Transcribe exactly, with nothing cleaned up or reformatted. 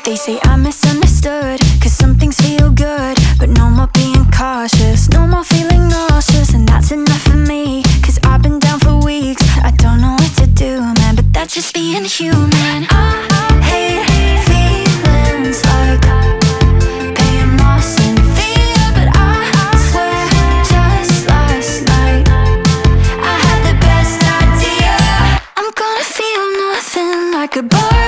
They say I'm misunderstood, cause some things feel good, but no more being cautious, no more feeling nauseous. And that's enough for me, cause I've been down for weeks. I don't know what to do, man, but that's just being human. I hate feelings like paying moss and fear, but I swear just last night I had the best idea. I'm gonna feel nothing like a bird